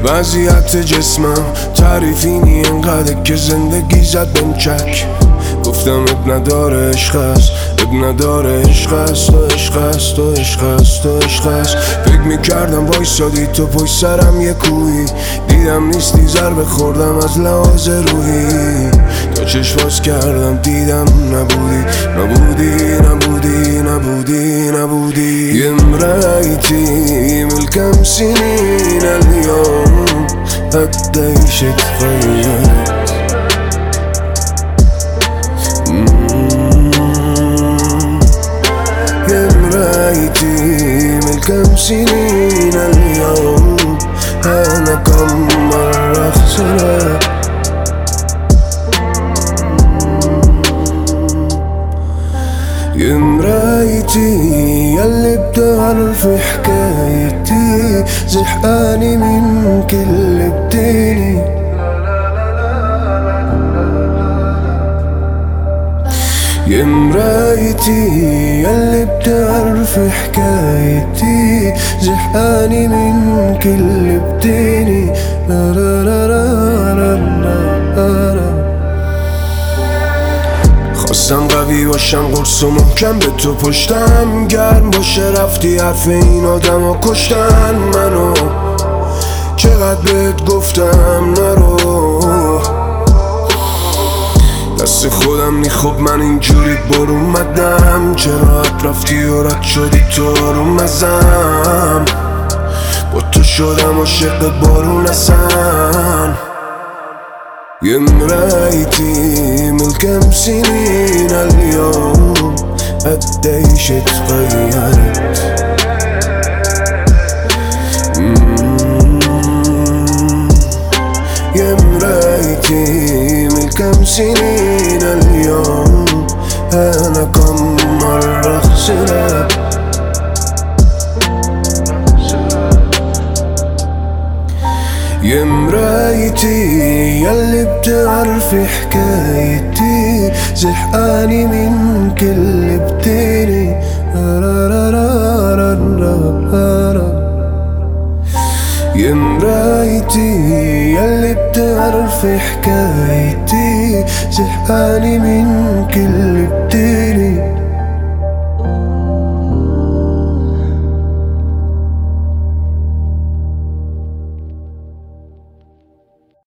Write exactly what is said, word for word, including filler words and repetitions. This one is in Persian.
وضعیت جسمم تعریفینی انقدر که زندگی زد بهم چک. گفتم اب نداره عشق است، اب نداره عشق است، تو عشق است، تو عشق است، تو عشق است. فکر میکردم وایسادی تو پشت سرم یه کوهی، دیدم نیستی ضربه خوردم از لحاظ روحی. تا چشم باز کردم دیدم نبودی، نبودی، نبودی، نبودی، نبودی. امرأتي من كم سنين اليوم قديش اتغيرت. من كم سنين اليوم أنا كم مرة خسرت. يا مرايتي ياللي بتعرف حكايتي، زحقاني من كل بديني. يا مرايتي ياللي بتعرف حكايتي، زحقاني من كل بديني. خواستم قوی باشم قرص و محکم به تو پشتم گرم باشه، رفتی حرف این آدم ها کشتن منو. چقدر بهت گفتم نرو، دست خودم نی خب من اینجوری برو اومدم. چرا رفتی و رد شدی تو آروم ازم، با تو شدم عاشق بارون اصلا. يا مرايتي من كم سنين اليوم قديش اتغيرت. يا مرايتي من كم سنين اليوم أنا كم مرة خسرت. يا مرايتي ياللي بتعرفي حكايتي، زحقاني من كل بديني. يا مرايتي ياللي بتعرفي حكايتي، زحقاني من كل بديني.